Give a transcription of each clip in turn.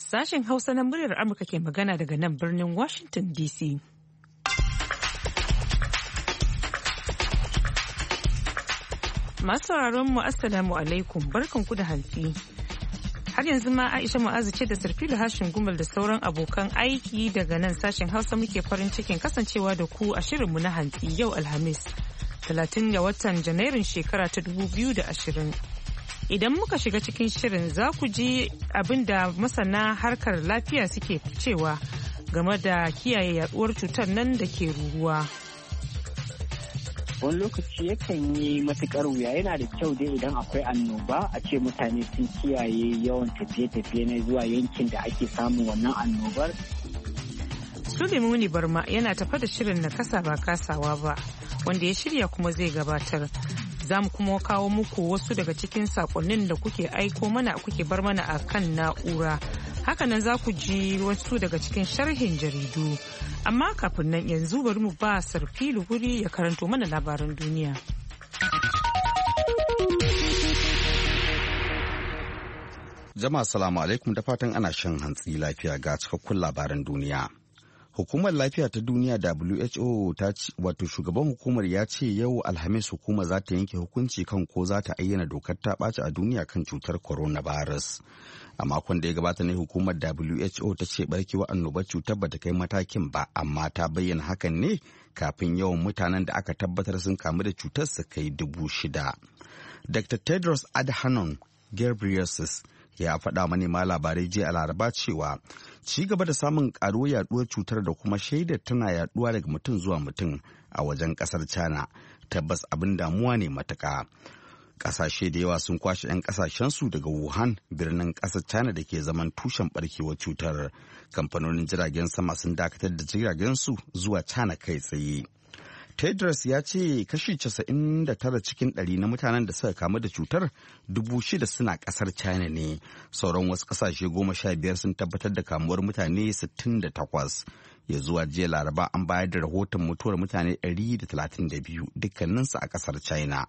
Sashen Hausa na muryar Amurka ke magana daga nan birnin Washington DC. Masu sauraron mu Assalamu alaikum, barkanku da hantsi. Har yanzu ma Aisha Mu'azu ce da Sarfilu Hashin Gumal da sauran abokan aiki daga nan sashen Hausa muke farin cikin kasancewa da ku a shirinmu na hantsi yau Alhamis 30 ga watan Janairun shekara ta 2020. Idan muka shiga cikin shirin za ku ji abin da masana harkar lafiya suke cewa game da kiyaye yaduwar cutar nan da ke ruruwa. Wani lokaci yakan yi matukar wuya, yana da kyau dai idan akwai annoba a ce mutane sun kiyaye yawan tafiye-tafiye na zuwa yankin da ake samun wannan annobar. Sulemuni Barma yana tafa da shirin na kasa ba kasawa ba wanda ya shirya kuma zai gabatar. Za mu kuma kawo muku wasu daga cikin sakonnin da kuke aiko mana kuke bar mana a kan na'ura. Hakanan za ku ji wasu daga cikin sharhin jaridu. Amma kafin nan yanzu bari mu ba Sarfilu guri ya karanto mana labaran duniya. Jama'a salamu alaikum da fatan ana shan hantsi lafiya ga cikakkun labaran duniya. Hukumar Lafiya ta Duniya WHO ta ce, wato shugaban hukumar ya ce yau Alhamis hukumar za ta yanke hukunci kan ko za ta ayyana dokar ta ɓaci a duniya kan cutar coronavirus. A makon da ya gabata ne hukumar WHO ta ce barkewar annobar cutar ba ta kai matakin ba, amma ta bayyana hakan ne kafin yawan mutanen da aka tabbatar sun kamu da cutar su kai 6,000. Dr. Tedros Adhanom Ghebreyesus ya faɗa manema labarai jiya a Laraba cewa ci gaba da samun ƙaruwar yaduwar cutar da kuma shaidar tana yaduwa daga mutum zuwa mutum a wajen ƙasar China tabbas abin damuwa ne matuƙa. Ƙasashe da yawa sun kwashe 'yan ƙasashensu daga Wuhan, birnin ƙasar China da ke zaman tushen ɓarkewar cutar. Kamfanonin jiragen sama sun dakatar da jiragensu zuwa China kai tsaye. Tedros ya ce kashi 99 cikin 100 na mutanen da suka kamu da cutar 6,000 suna kasar China ne. Sauran wasu kasashe 15 sun tabbatar da kamuwar mutane 68. Ya zuwa jiya Laraba an bayar da rahoton mutuwar mutane 132 dukkaninsu a kasar China.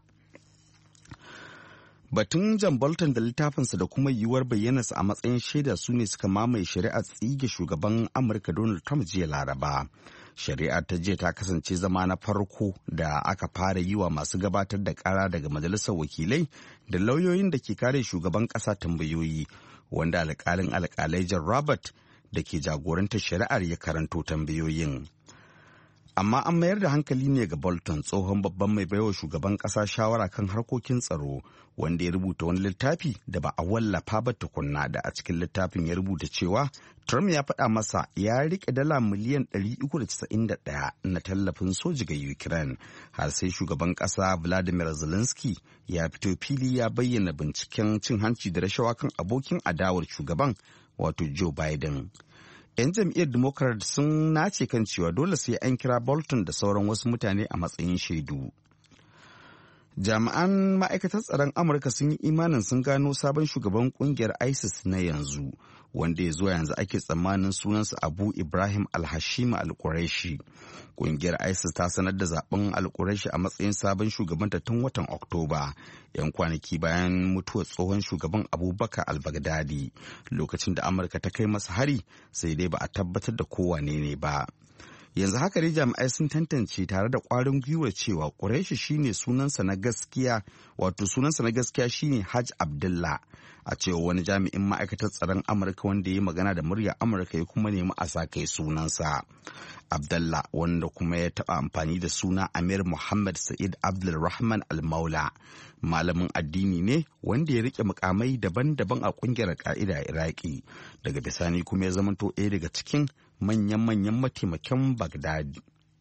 Batun John Bolton da littafinsa da kuma yiwuwar bayyanarsa a matsayin shaida su ne suka mamaye shari'ar tsige shugaban Amurka Donald Trump jiya Laraba. Shari'ar ta jiya ta kasance zama na farko da aka fara yi wa masu gabatar da kara daga majalisar wakilai da lauyoyin da ke kare shugaban kasa tambayoyi, wanda alkalin alkalai John Robert da ke jagorantar shari'ar ya karanto tambayoyin. Amma an mayar da hankali ne ga Bolton, tsohon babban mai baiwa shugaban kasa shawara kan harkokin tsaro, wanda ya rubuta wani littafi da ba a wallafa ba tukunna, da a cikin littafin ya rubuta cewa Trump ya faɗa masa ya riƙe dala miliyan 391 na tallafin soji ga Ukraine, har sai shugaban ƙasa Vladimir Zelensky ya fito fili ya bayyana binciken cin hanci da rashawa kan abokin adawar shugaban, wato Joe Biden. 'Yan jam'iyyar Democrat sun nace kan cewa dole sai an kira Bolton da sauran wasu mutane a matsayin shaidu. Jami'an ma'aikatar tsaron Amurka sun yi imanin sun gano sabon shugaban kungiyar ISIS na yanzu, wanda ya zuwa yanzu ake tsammanin sunansa Abu Ibrahim al-Hashim al-Quraishi. Kungiyar ISIS ta sanar da zaben al-Quraishi a matsayin sabon shugabanta tun watan Oktoba, 'yan kwanaki bayan mutuwar tsohon shugaban Abubakar al-Baghdadi, lokacin da Amurka ta kai masa hari, sai dai ba a tabbatar da kowane ne ba. Yanzu haka dai jami'ai sun tantance tare da ƙwarin gwiwa cewa Quraishi shine sunansa na gaskiya, wato sunansa na gaskiya shine Hajj Abdullah, a cewa wani jami'in ma'aikatar tsaron Amurka wanda ya magana da murya Amurka ya kuma nemi a sa kai sunansa. Abdullah, wanda kuma ya taɓa amfani da suna Amir Muhammad Sa'id Abdulrahman Al-Maula, malamin addini ne wanda ya rike mukamai daban-daban a ƙungiyar Al-Qaida a Iraki, daga bisani kuma ya zamanto ɗaya daga cikin manyan mataimakan Baghdad.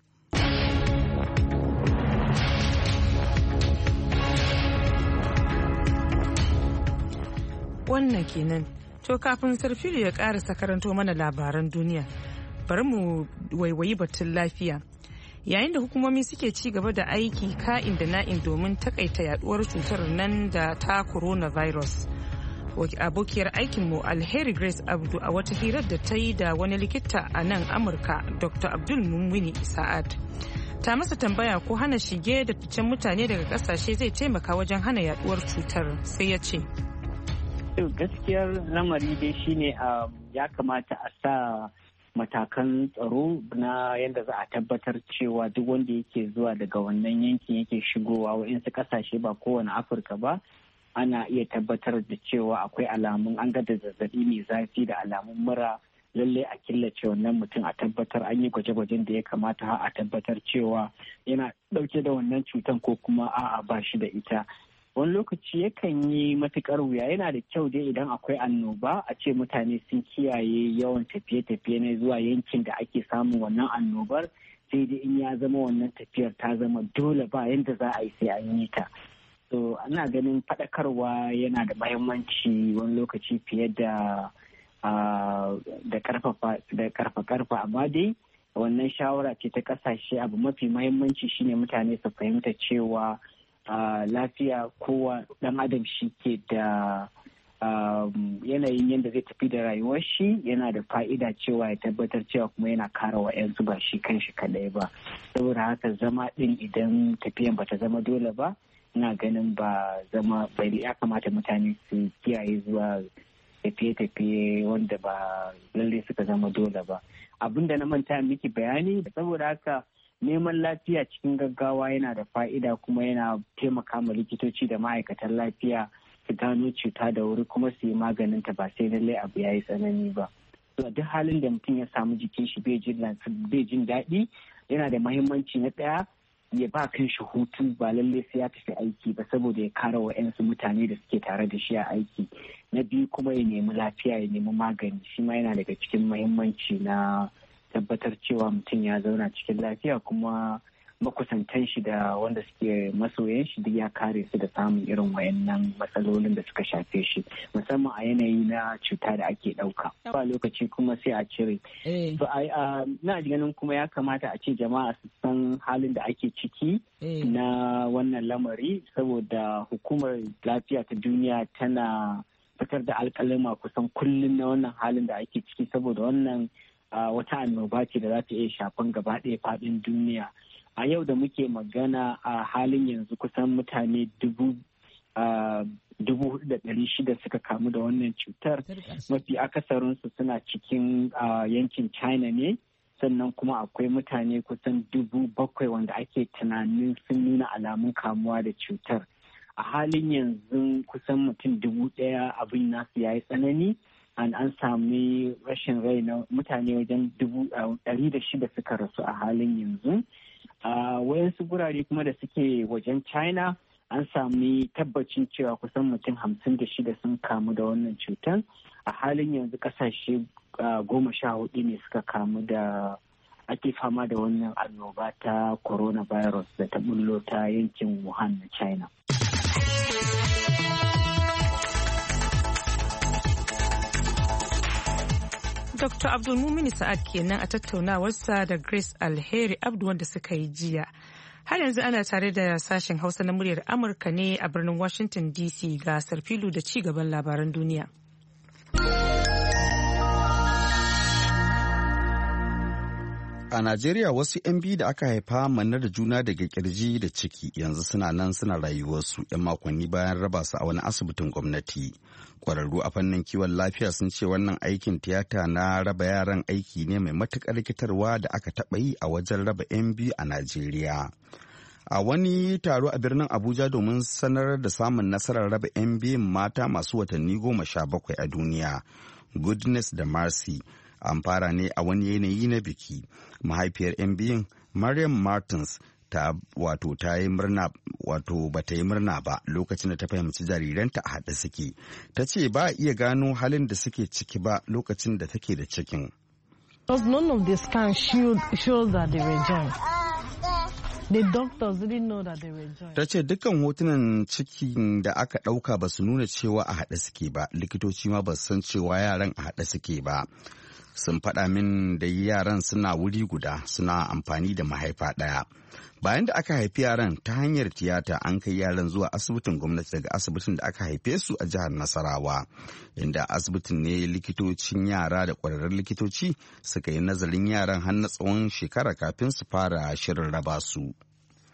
Wannan kenan. To kafin Sarfilu ya ƙarasa karanto mana labaran duniya, bari mu waiwayi batun lafiya. Yayin da hukumomi suke ci gaba da aiki ka'in da na'in domin takaita yaduwar cutar nan da ta coronavirus. Abokiyar aikinmu Alheri Grace Abdu a wata hirar da ta yi da wani likita a nan Amurka, Dr. Abdul Mumwini Sa'ad, ta masa tambaya ko hana shige da ficen mutane daga kasashe zai taimaka wajen hana yaduwar cutar, sai ya ce gaskiyar lamari dai shine ya kamata a sa matakan tsaro na yadda za a tabbatar cewa duk wanda yake zuwa daga wannan yankin yake shigowa wa'insu kasashe ba kowane Afirka ba ana iya tabbatar da cewa akwai alamun an ga da zazzabi mai zafi da alamun mura, lallai a killace wannan mutum a tabbatar an yi gwaje-gwajen da ya kamata a tabbatar cewa yana dauke da wannan cutan ko kuma a'a ba shi da ita. Wani lokaci yakan yi matukar wuya, yana da kyau dai idan akwai annoba a ce mutane sun kiyaye yawan tafiye-tafiye na zuwa yankin da ake samun wannan annobar, sai dai in ya zama wannan tafiyar ta zama dole ba yadda za a yi sai an yi ta. So ana ganin faɗakarwa yana da mahimmanci wani lokaci fiye da karfa amma dai wannan shawara ce ta kasashe. Abu mafi mahimmanci shine mutane su fahimta cewa lafiya kowa dan adam shi ke da yanayin yadda zai tafi da rayuwar shi, yana da fa'ida cewa ya tabbatar cewa kuma yana kare wa'yansu ba shi kanshi kadai ba. Saboda haka zama din idan tafiyan bata zama dole ba, ina ganin ba zama bai ya kamata mutane su kiyaye zuwa tafiye-tafiye wanda ba lalle suka zama dole ba. Abinda na manta miki bayani, saboda haka neman lafiya cikin gaggawa yana da fa'ida kuma yana taimaka ma likitoci da ma'aikatan lafiya su gano cuta da wuri kuma su yi maganin ta ba sai lallai abu ya yi tsanani ba. Duk halin da mutum ya samu jikin shi bai jin daɗi, yana da mahimmanci na ɗaya ya ba kan shi hutu, ba lallai sai ya tafi aiki ba saboda ya kare wa 'yansu mutane da suke tare da shi a aiki. Na biyu kuma ya nemi lafiya, ya nemi magani, shi ma yana daga cikin mahimmanci na tabbatar cewa mutum ya zauna cikin lafiya kuma makusantan shi da wanda suke masoyan shi duk ya kare su da samun irin wayannan matsalolin da suka shafe shi, musamman a yanayi na cuta da ake ɗauka. Ba lokaci kuma sai a cire. Na ganin kuma ya kamata a ce jama'a su san halin da ake ciki na wannan lamari, saboda hukumar lafiya ta duniya tana fitar da alƙalima kusan kullum na wannan halin da ake ciki, saboda wannan wata annoba ce da za ta iya shafan gaba ɗaya faɗin duniya. A yau da muke magana a halin yanzu kusan mutane 4,600 suka kamu da wannan cutar. Mafi akasarinsu suna cikin yankin China ne, sannan kuma akwai mutane kusan 7,000 wanda ake tunanin sun nuna alamun kamuwa da cutar. A halin yanzu kusan mutum 1,000 abin nasu ya yi tsanani. An sami rashin rai na mutane wajen 600 suka rasu a halin yanzu. Wayansu gurare kuma da suke wajen China an sami tabbacin cewa kusan mutum 56 sun kamu da wannan cutar. A halin yanzu kasashe 14 ne suka kamu da ake fama da wannan annoba ta coronavirus da ta bullo ta yankin Wuhan na China. Dr. Abdulmumini Sa'ad kenan a tattaunawarsa da Grace Alheri Abdu wanda suka yi jiya. Har yanzu ana tare da sashen Hausa na muryar Amurka ne a birnin Washington DC, ga Sarfilu da ci gaban labaran duniya. A Najeriya wasu 'yan biyu da aka haifa manne da juna daga kirji da ciki yanzu suna nan suna rayuwarsu 'yan makonni bayan raba su a wani asibitin gwamnati. Kwararru a fannin kiwon lafiya sun ce wannan aikin tiyata na raba yaran aiki ne mai matuƙar rikitarwa da aka taɓa yi a wajen raba 'yan biyu a Najeriya. A wani taro a birnin Abuja domin sanar da samun nasarar raba 'yan biyun mata masu watanni 17 a duniya, Goodness da Mercy, an fara ne a wani yanayi na biki. Mahaifiyar 'yan biyun Maryam Martins ta yi murna ba ta yi murna ba lokacin da ta fahimci jariranta a haɗe suke. Ta ce ba a iya gano halin da suke ciki ba lokacin da take da cikin. None of the scans showed that they were joined. The doctors didn't know that they were joined. Ta ce dukkan hotunan cikin da aka ɗauka ba su nuna cewa a haɗe suke ba, likitoci ma ba su san cewa yaran a haɗe suke ba. Sun faɗa min da yaran suna wuri guda suna amfani da mahaifa ɗaya. Bayan da aka haifi yaran ta hanyar tiyata an kai yaran zuwa asibitin gwamnati daga asibitin da aka haife su a jihar Nasarawa, inda asibitin ne likitocin yara da ƙwararrun likitoci suka yi nazarin yaran har na tsawon shekara kafin su fara shirin raba su.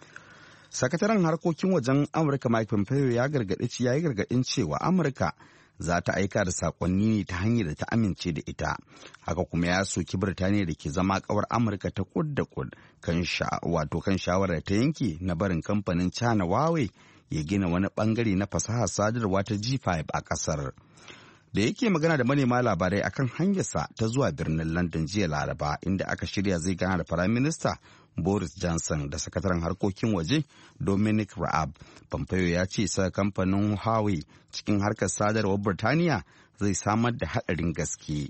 Sakataren harkokin wajen Amurka Mike Pompeo ya yi gargaɗin cewa Amurka za ta aika da sakonni ne ta hanyar da ta amince da ita. Haka kuma ya soki Birtaniya da ke zama kawar Amurka ta kud da kud kan shawarar ta yanke na barin kamfanin China Huawei ya gina wani bangare na fasahar sadarwa ta G5 a kasar. Da yake magana da manema labarai akan hanyarsa ta zuwa birnin London jiya Laraba, inda aka shirya zai gana da Prime Minister Boris Johnson da sakataren harkokin waje Dominic Raab. Pompeo ya ce sa kamfanin Huawei cikin harkar sadarwar Birtaniya zai samar da haɗarin gaske.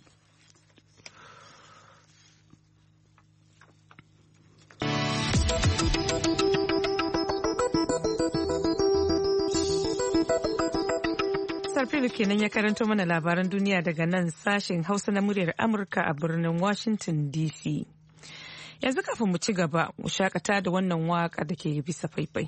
Sarfilu kenan ya karanto mana labaran duniya daga nan sashen Hausa na muryar Amurka a birnin Washington DC. Yanzu kafin mu ci gaba, mu shakata da wannan waka da ke bisa faifai.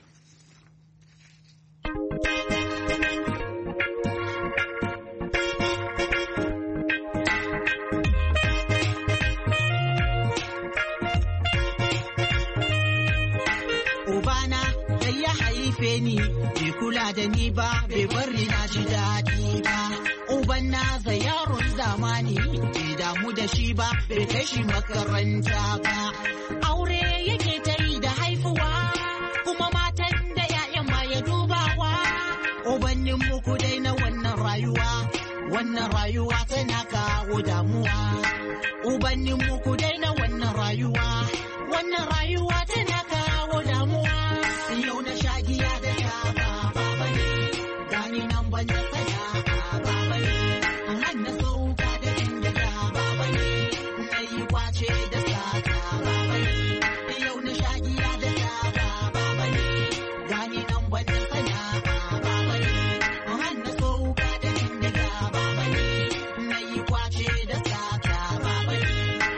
Ubana da ya haife ni, bai kula da ni ba, bai bari na ji daɗi ba. Uban na za yaron zamani, bai damu da shi ba, bai kai shi makaranta ba. Aure yake ta yi da haifuwa, kuma matan da 'ya'yan ma ya dubawa. Ubannin muku dai na wannan rayuwa tana kawo damuwa. Ubannin muku dai na wannan rayuwa tana kawo damuwa. Yau na sha giya da taba baba ne, gani nan ban da sana'a baba ne, an na sauka da inda baba ne, na yi kwace da sata baba ne. Yau na sha giya da taba baba ne, gani nan ban da sana'a baba ne, an na sauka da inda baba ne, na yi kwace da sata baba ne.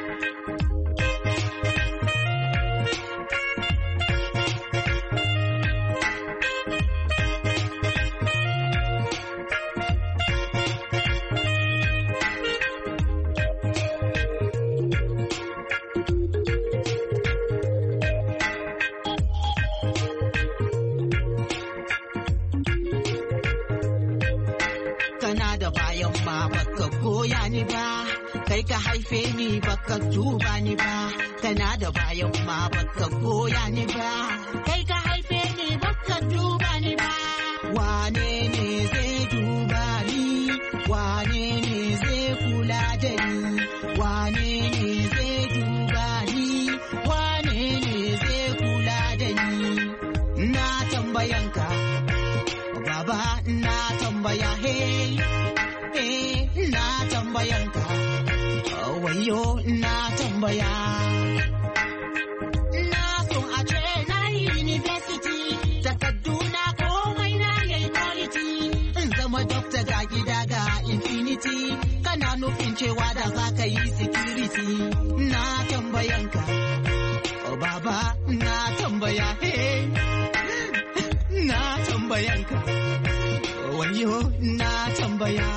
Kana da bayan ma baka goya ni ba, kai ka haife ni baka duba ni ba. Kana da bayan ma baka goya ni ba, kai ka haife ni baka duba ni ba. Wane ne zai duba ni? Wane ne zai kula da ni? Wane ne zai duba ni? Wane ne zai kula da ni? Na tambayanka Baba, na tambaya na tambayanka, wayo na tambaya. Na so a ce na yi university, takarduna komai na yayi quality. In zama doctor ga gida ga infinity, kana nufin cewa da za ka yi security. Na tambayanka, Baba, na tambaya na tambayanka. Wayo na tambaya.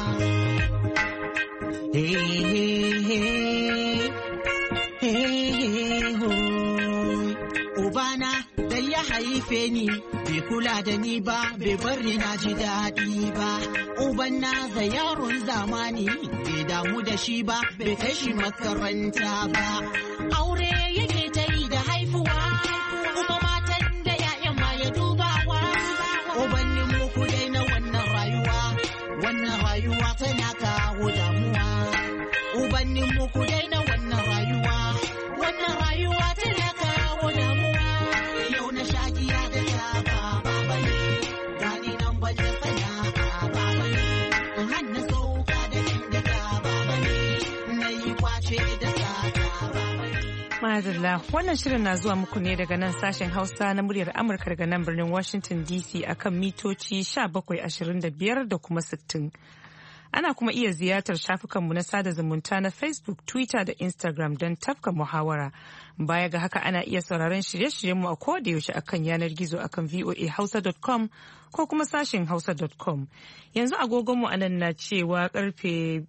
Ubana da ya haife ni, bai kula da ni ba, bai bari na ji daɗi ba. Uban na za yaron zamani, bai damu da shi ba, bai kai shi makaranta ba. Aure yake ta yi da haifuwa, kuma matan da 'ya'yan ma ya dubawa. Ubannin muku dai na wannan rayuwa tana kawo damuwa. Ubannin muku dai na wannan rayuwa tana kawo damuwa. Yau na sha giya da taba baba ne, gani nan ban da sana'a baba ne, har na sauka da inda baba ne, na yi kwace da sata baba ne. Madalla, wannan shirin na zuwa muku ne daga nan sashen Hausa na muryar Amurka daga nan birnin Washington DC akan mitoci 1725 da kuma 60. Ana kuma iya ziyartar shafukanmu na sada zumunta na Facebook, Twitter da Instagram don tafka muhawara. Baya ga haka ana iya sauraron shirye-shiryenmu a koda yaushe akan yanar gizo akan voahausa.com ko kuma sashen hausa.com. Yanzu agogonmu a nan na cewa karfe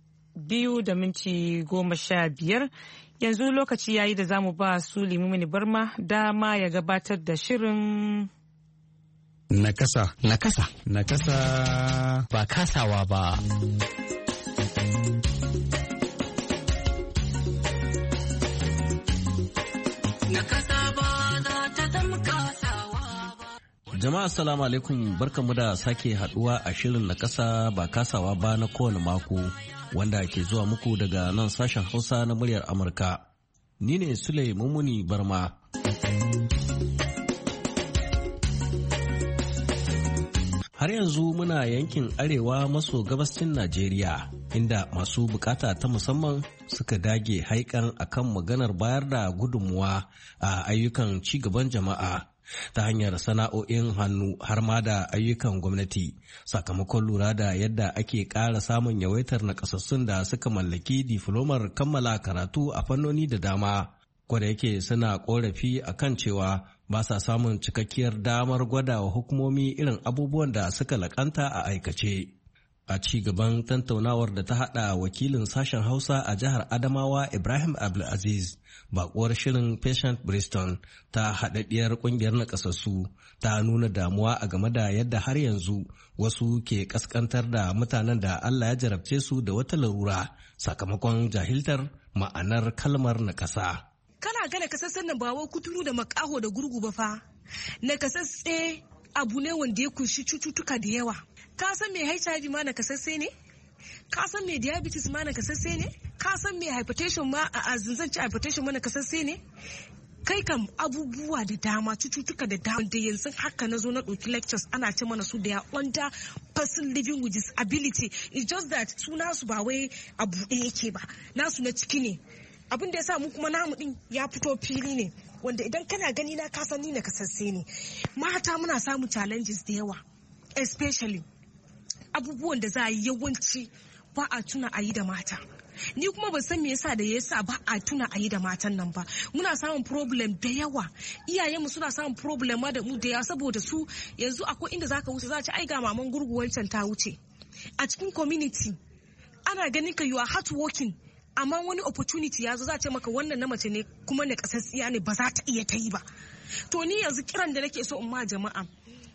2:15. Yanzu lokaci yayi da zamu ba su Limumini Barma dama ya gabatar da shirin Nakasa. Nakasa. Nakasa. Ba kasawa ba. Jama'a assalamu alaikum, barkamu da sake haduwa a shirin na kasa ba kasawa ba na kowane mako wanda ke zuwa muku daga nan sashen Hausa na muryar Amurka. Ni ne Sule Mumuni Barma. Har yanzu muna yankin arewa maso gabashin Najeriya, inda masu bukata ta musamman suka dage haikan akan maganar bayar da gudunmuwa a ayyukan cigaban jama'a ta hanyar sana'o'in hannu har ma da ayyukan gwamnati, sakamakon lura da yadda ake ƙara samun yawaitar nakasassun da suka mallaki diflomar kammala karatu a fannoni da dama, kwada yake suna ƙorafi akan cewa ba sa samun cikakkiyar damar gwada wa hukumomi irin abubuwan da suka lakanta a aikace. A ci gaban tantaunawar da ta haɗa wakilin sashen Hausa a jihar Adamawa Ibrahim Abdulaziz, bakuwar shirin Patient Bristol ta haɗaɗɗiyar ƙungiyar nakasassu ta nuna damuwa a game da yadda har yanzu wasu ke ƙasƙantar da mutanen da Allah ya jarabce su da wata larura sakamakon jahiltar ma'anar kalmar nakasa. Kana ga nakasassen nan ba wai kuturu da makaho da gurgu ba fa. Nakasasсе abu ne wanda ya kunshi cututtuka da yawa. Ka san me HIV ma nakasasse ne? Ka san me diabetes ma nakasasse ne? Ka san me hypertension ma a zanzanci hypertension ma nakasasse ne? Kai kam abubuwa da dama, cututtuka da dama da yanzu haka na zo na ɗauki lectures ana ce mana su da ya under person living with disability. It's just that su nasu ba wai abu ɗaya yake ba, nasu na ciki ne. Abin da ya sa mu kuma namu din ya fito fili ne, wanda idan kana gani na kasan ni nakasasse ne. Mata muna samun challenges da yawa, especially abubuwan da za a yi yawanci ba a tuna a yi da mata. Ni kuma ban san me yasa da yasa ba a tuna a yi da matan nan ba. Muna samun problem da yawa. Iyayenmu suna samun problem ma da mu da yawa saboda su yanzu akwai inda zaka wuce za a ci ai ga maman gurguwar can ta wuce. A cikin community ana ganin ka you are hard working, amma wani opportunity ya zo za a ce maka wannan na mace ne kuma na kasassiya ne ba za ta iya ta yi ba. To ni yanzu kiran da nake so in ma jama'a,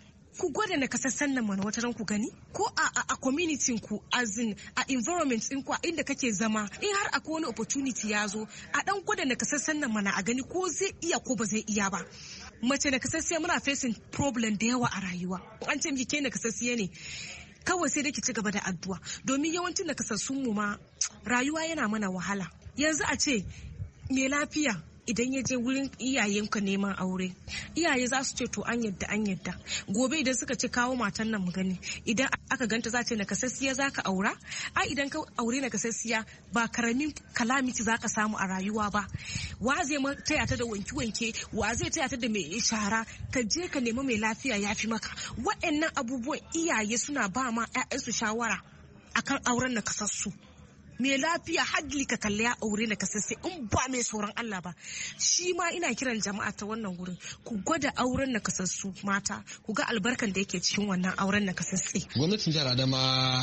ku gwada na kasassan nan mana wata ran ku gani ko a community ku azin a environment din ku inda kake zama, in har akwai wani opportunity ya zo a dan gwada na kasassan nan mana a gani ko zai iya ko ba zai iya ba. Mace na kasassiya muna facing problem da yawa a rayuwa. An ce miki ke na kasassiya ne, kawai sai dai ki ci gaba da addu'a, domin yawancin nakasassun mu ma rayuwa yana mana wahala. Yanzu a ce me lafiya idan ya je wurin iyayenka neman aure, iyaye za su ce to an yadda gobe idan suka ce kawo matan nan mu gani, idan aka ganta za ce nakasassiya za ka aura, idan ka aure nakasassiya ba karamin calamity za ka samu a rayuwa ba. Wa zai taya ta da wanke-wanke, wa zai taya ta da mai shara, ka je ka nemi mai lafiya ya fi maka. Waɗannan abubuwan iyaye suna ba ma 'ya'yansu shawara akan auren nakasassu. Mai lafiya hadli ka kalli ya aure na kasasse in ba mai tsoron Allah ba. Shi ma ina kiran jama'a ta wannan gurin ku gwada auren na kasassu mata, ku ga albarkan da yake cikin wannan auren na kasasse. Gwamnatin jihar Adama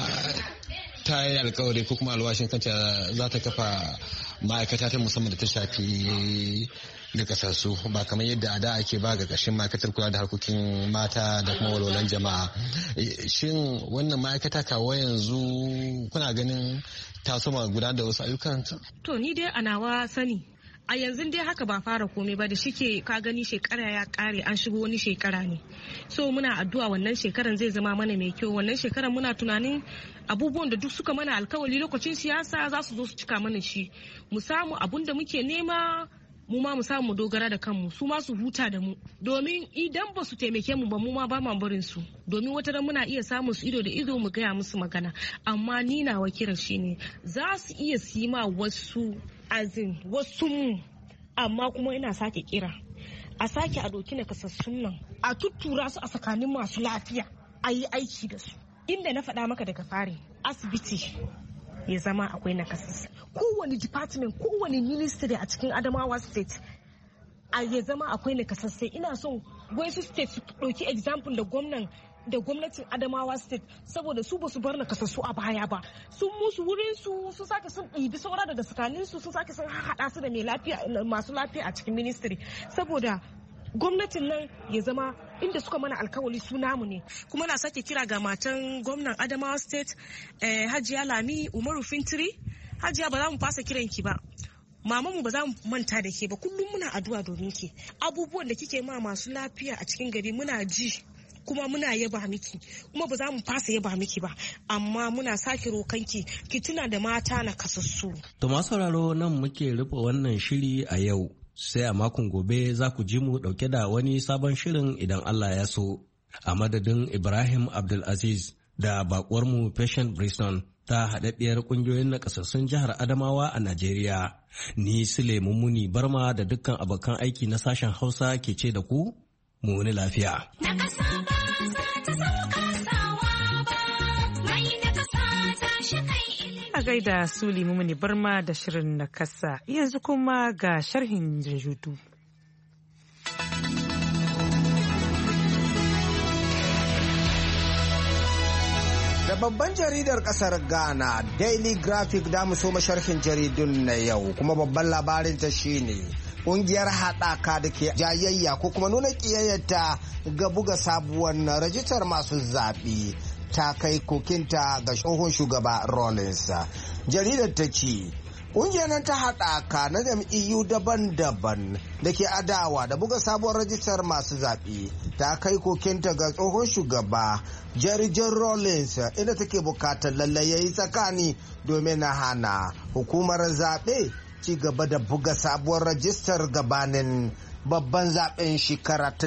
ta yi alkawari ko kuma alwashin kanta za ta kafa ma'aikata ta musamman da ta shafi da kasassu, ba kamar yadda a da ake ba ga ƙarshen ma'aikatar kula da harkokin mata da kuma walwalan jama'a. Shin wannan ma'aikata kawo yanzu kuna ganin ta soma gudanar da wasu ayyukan? To ni dai a nawa sani a yanzu dai haka ba fara komai ba, da shike ka gani shekara ya kare an shigo wani shekara ne, so muna addu'a wannan shekaran zai zama mana mai kyau. Wannan shekaran muna tunanin abubuwan da duk suka mana alkawari lokacin siyasa za su zo su cika mana shi, mu samu abun da muke nema, mu ma mu samu mu dogara da kanmu, su ma su huta da mu, domin idan ba su taimake mu ba mu ma ba ma barin su, domin wata ran muna iya samun su ido da ido mu gaya musu magana. Amma ni nawa kiran shi ne za su iya sima wasu wasu mu, amma kuma ina sake kira a sake a doki na kasassun nan a tuttura su a tsakanin masu lafiya a yi aiki da su. Inda na faɗa maka daga fari, asibiti ya zama akwai nakasassu, kowane department, kowane ministry a cikin Adamawa state a ya zama akwai nakasassu. Ina son wasu state su ɗauki example da gwamnatin Adamawa state, saboda su ba su bar nakasassu a baya ba, sun musu wurin su sake sun ɗibi saura daga tsakanin su, sun sake sun haɗa su da masu lafiya a cikin ministry, saboda gwamnatin nan ya zama inda suka mana alkawali su namu ne. Kuma na sake kira ga matan gwamnan Adamawa State Hajiya Lami Umaru Fintiri. Hajiya, ba za mu fasa kiranki ba. Mamanmu ba za mu manta da ke ba, kullum muna addu'a domin ke. Abubuwan da kike ma masu lafiya a cikin gari muna ji kuma muna yaba miki, kuma ba za mu fasa yaba miki ba, amma muna sake rokanki ki tuna da mata na kasassu. To masu sauraro, nan muke rufe wannan shiri a yau, sai a makon gobe za ku ji mu dauke da wani sabon shirin idan Allah ya so. A madadin Ibrahim Abdulaziz da bakuwarmu Patient Briston ta haɗaɗɗiyar ƙungiyoyin nakasassun jihar Adamawa a Najeriya, ni Sule Mummuni Barma da dukkan abokan aiki na sashen Hausa ke ce da ku mu wani lafiya. A gaida Sule Mummuni Barma da shirin na kasa, yanzu kuma ga sharhin jaridu. Da babban jaridar kasar Ghana, Daily Graphic, da mu so sharhin jaridun na yau, kuma babban labarin ta shine ƙungiyar haɗaka da ke jayayya ko kuma nuna ƙiyayyata ga buga sabuwar rajistar masu zaɓe ta kai kokinta ga tsohon shugaba Rawlings. Jaridar ta ce ƙungiyar nan ta haɗaka na jam'iyyu daban-daban da ke adawa da buga sabuwar rajistar masu zaɓe ta kai kokinta ga tsohon shugaba Jerry Rawlings, inda take bukatar lallai yayi tsakani domin na hana hukumar zaɓe ci gaba da buga sabuwar rajistar gabanin babban zaɓen shekara ta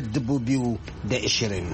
2020.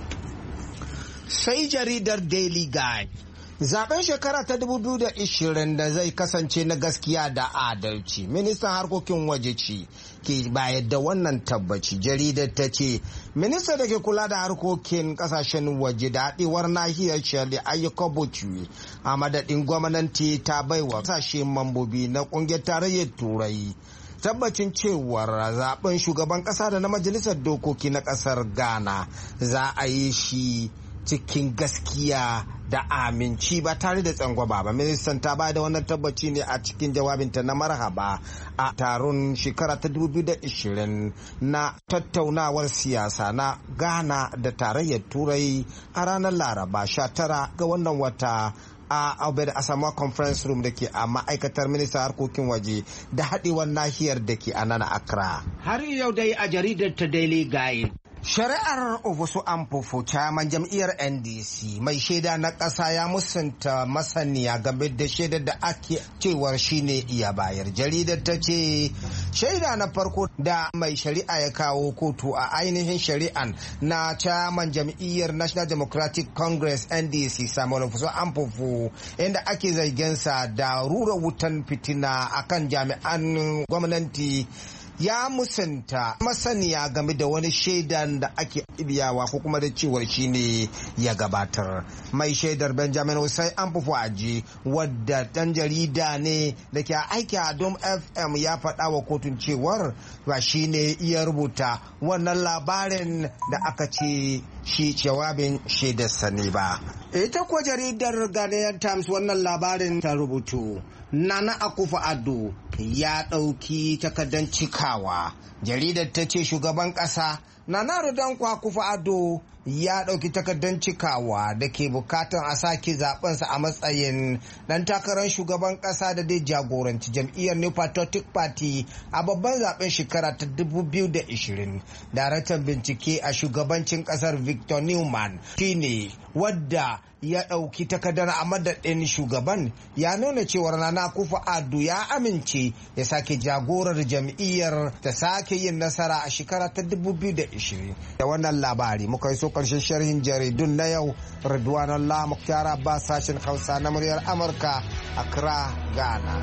Sai jaridar Daily Guide. Zaben shekara ta 2020 da zai kasance na gaskiya da adalci. Ministan harkokin waje ce ke bayar da wannan tabbaci. Jaridar ta ce minista da ke kula da harkokin kasashen waje da haɗewar nahiyar Shirley Ayyuka Bocci a madadin gwamnati ta baiwa kasashe mambobi na ƙungiyar tarayyar Turai tabbacin cewar zaben shugaban ƙasa da na majalisar dokoki na ƙasar Ghana za a yi shi cikin gaskiya da aminci ba tare da tsangwaba ba. Ministan ta ba da wannan tabbaci ne a cikin jawabinta na marhaba a taron shekara ta 2020 na tattaunawar siyasa na Ghana da tarayyar Turai a ranar Laraba 19 ga wannan wata a Obed Asama Conference Room da ke a ma'aikatar ministan harkokin waje da haɗewar nahiyar da ke a nan Accra. Har yau dai a jaridar ta Daily Guide. Shari'ar Ovusu Amfofo, chairman jam'iyyar NDC mai shaida na ƙasa, ya musanta masaniya game da shaidar da ake cewar shine iya bayar. Jaridar ta ce shaida na farko da mai shari'a ya kawo kotu a ainihin shari'an na chairman jam'iyyar National Democratic Congress NDC Samuel Ovusu Amfofo, inda ake zarginsa da rura wutan fitina akan jami'an gwamnati, ya musanta masaniya game da wani shaidan da ake ibiyawa ko kuma da cewar shi ne ya gabatar. Mai shaidar Benjamin Hussein Amfofo Aji, wadda dan jarida ne da ke aiki a Dom FM, ya faɗa wa kotun cewar ba shi ne iya rubuta wannan labarin da aka ce shi jawabin shaidarsa ne ba. Ita kuwa jaridar Ghanaian Times wannan labarin ta rubutu. Nana Akufo-Addo ya ɗauki takardar cikawa. Jaridar ta ce shugaban ƙasa Nana Akufo-Addo ya ɗauki takardar cikawa da ke bukatan a sake zaɓensa a matsayin ɗan takarar shugaban ƙasa da dai jagoranci jam'iyyar New Patriotic Party a babban zaɓen shekara ta 2020. Daraktan bincike a shugabancin ƙasar Victor Newman shine wadda ya ɗauki takardar a madadin shugaban, ya nuna cewar Nana Akufo-Addo ya amince ya sake jagorar jam'iyyar ta sake yin nasara a shekara ta 2020. Da wannan labari muka yi so karshen sharhin jaridun na yau. Ridwanullah Muktar Abbas, sashen Hausa na muryar Amurka, Accra, Ghana.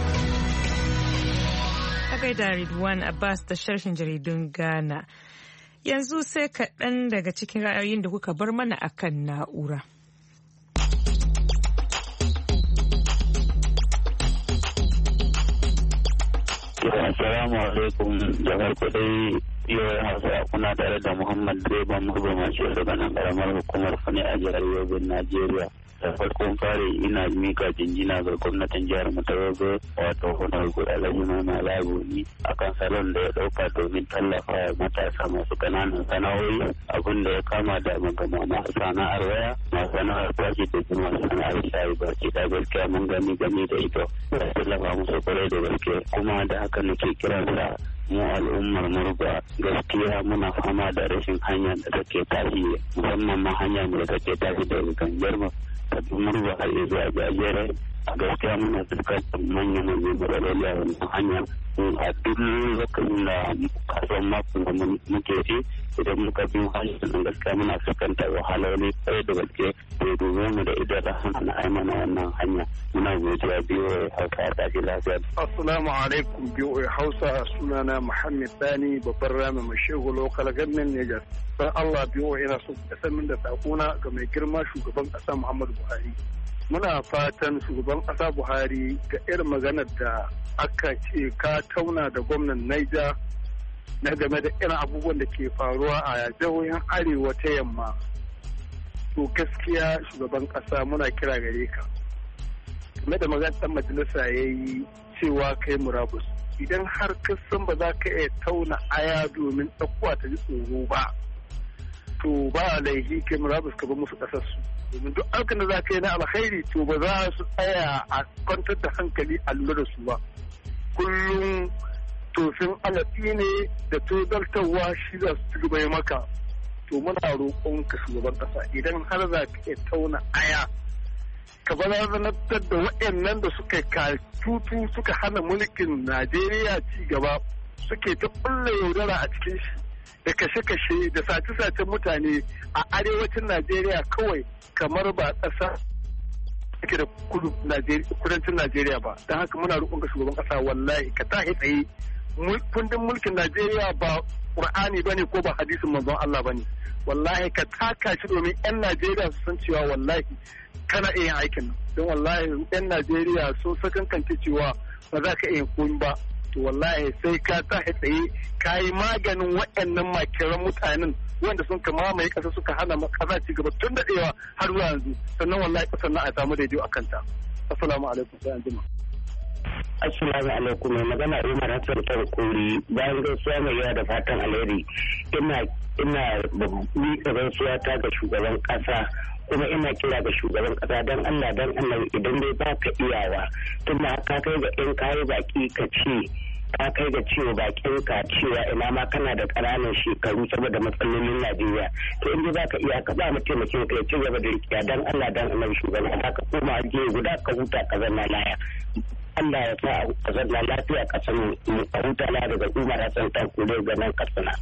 A gaida Ridwan Abbas da sharhin jaridun Ghana. Yanzu sai kaɗan daga cikin ra'ayoyin da kuka bar mana akan na'ura. Assalamu alaikum, da farko dai yau Hausa kuna tare da Muhammad Direban Murba Mashi daga nan karamar hukumar Fani a jihar Yobe, Najeriya. da farkon fare ina mika jinjina ga gwamnatin jihar mu ta Yobe wato Honorable Alhaji Mai Labuni akan salon da ya dauka domin tallafa matasa masu kananan sana'o'i abin da ya kama da magana masu sana'ar waya masu sana'ar kwaki da kuma sana'ar shayi baki da gaskiya mun gani game da ita da tallafa musu kwarai da gaske kuma da haka nake kiransa mu al'ummar murba gaskiya muna fama da rashin hanya da take tashi musamman ma hanya da take tashi daga gangar ta murba har zuwa jajere a gaskiya muna fuskantar manyan matsaloli a wannan hanya a duk lokacin da kasuwan makon da muke ci idan muka bi hanyar nan gaskiya muna fuskantar wahaloli kai da gaske da domin mu da idan rahama na aimana wannan hanya muna godiya biyo hausa a tashi lafiya. Assalamu alaikum biyo hausa sunana Muhammad Sani babban rami mai shehu lokal gannin Niger. Don Allah biyo ina so ka san min da sakona ga mai girma shugaban ƙasa Muhammadu Buhari. Muna fatan shugaban ƙasa Buhari ga irin maganar da aka ce ka tauna da gwamnan Niger na game da irin abubuwan da ke faruwa a jihohin arewa ta yamma. To gaskiya shugaban ƙasa muna kira gare ka. Game da maganar ɗan majalisa ya yi cewa kai murabus. Idan har ka san ba za ka iya tauna aya domin ɗaukuwa ta ji tsoro ba. To ba laifi kai murabus ka bar musu ƙasarsu. Domin duk aikin da za ka yi na alkhairi to ba za su tsaya a kwantar da hankali a lura da su ba. Kullum tofin alaɗi ne da tozartarwa shi za su ci gaba maka. To muna roƙon ka shugaban ƙasa idan har za ka iya tauna aya ka bazanar da waɗannan da suka tutu suka hana mulkin Najeriya ci gaba suke ta ƙulla yaudara a cikin shi. Da kashe-kashe da sace-sacen mutane a arewacin Najeriya kawai kamar ba ƙasa ake da kudancin Najeriya ba. Don haka muna roƙon ka shugaban ƙasa wallahi ka tahi tsaye kundin mulkin Najeriya ba Qur'ani bane ko ba hadisin manzon Allah bane. Wallahi ka taka shi domin 'yan Najeriya su san cewa wallahi kana iya yin aikin nan. Don wallahi 'yan Najeriya sun sakankance cewa ba za ka iya komi ba. To wallahi sai ka tashi tsaye ka yi maganin waɗannan makiran mutanen wanda sun kama mai ƙasa suka hana ƙasa ci gaba tun daɗewa har zuwa yanzu sannan wallahi ƙasar na a samu daidai a kanta. Assalamu alaikum sai an jima. Assalamu alaikum mai magana Umar Hassan Tarkuri bayan gaisuwa mai yawa da fatan alheri ina miƙa gaisuwa ta ga shugaban ƙasa kuma ina kira ga shugaban ƙasa don Allah idan dai ba ka iyawa tun da ka kai ga in kayi baki ka ce ka kai ga cewa bakin ka cewa ina ma kana da ƙananan shekaru saboda matsalolin Najeriya to in dai ba ka iya ka ba mu taimakin ka ya ci gaba da rikiya don Allah shugaban ƙasa ka koma je guda ka huta ka zanna laya. Allah ya sa a zanna lafiya ƙasar mu a huta na daga Umar Hassan Tarkuri ga nan Katsina.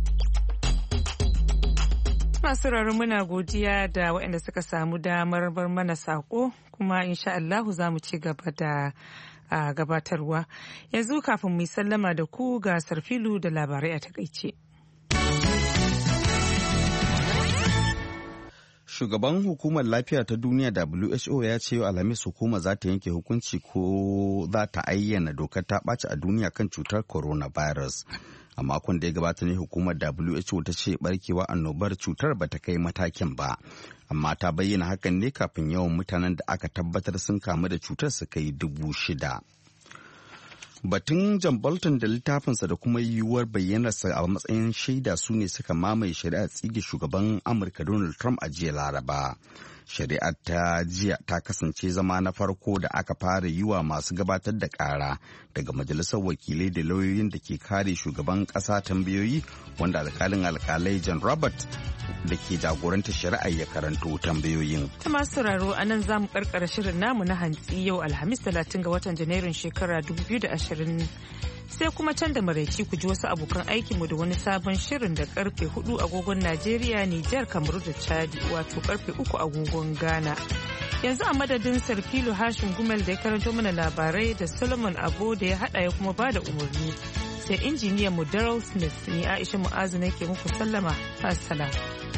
Masu raro muna godiya da waɗanda suka samu damar bar mana sako kuma insha Allahu za mu ci gaba da gabatarwa. Yanzu kafin mu yi sallama da ku ga Sarfilu da labarai a takaice. Shugaban hukumar lafiya ta duniya WHO ya ce yau Alhamis hukumar za ta yanke hukunci ko za ta ayyana dokar ta ɓaci a duniya kan cutar coronavirus. A makon da ya gabata ne hukumar WHO ta ce barkewa annobar cutar ba ta kai matakin ba, amma ta bayyana hakan ne kafin yawan mutanen da aka tabbatar sun kamu da cutar su kai 6,000. Batun John Bolton da littafinsa da kuma yiwuwar bayyanarsa a matsayin shaida su ne suka mamaye shari'ar tsige shugaban Amurka Donald Trump a jiya Laraba. Shari'ar ta jiya ta kasance zama na farko da aka fara yi wa masu gabatar da ƙara daga majalisar wakilai da lauyoyin da ke kare shugaban ƙasa tambayoyi wanda alkalai John Robert da ke jagorantar shari'ar ya karanto tambayoyin. Ta masu sauraro a nan za mu karkara shirin namu na hantsi yau Alhamis 30 ga watan Janairun shekara 2020. Sai kuma can da maraici ku ji wasu abokan aikinmu da wani sabon shirin da karfe 4 agogon Najeriya, Nijar, Kamaru da Chadi wato karfe 3 agogon Ghana. Yanzu a madadin Sarfilu Hashin Gumel da ya karanto mana labarai da Solomon Abo da ya hada ya kuma bada umarni. Sai injiniyan mu Daryl Smith ni Aisha Mu'azu nake muku sallama. Assalamu.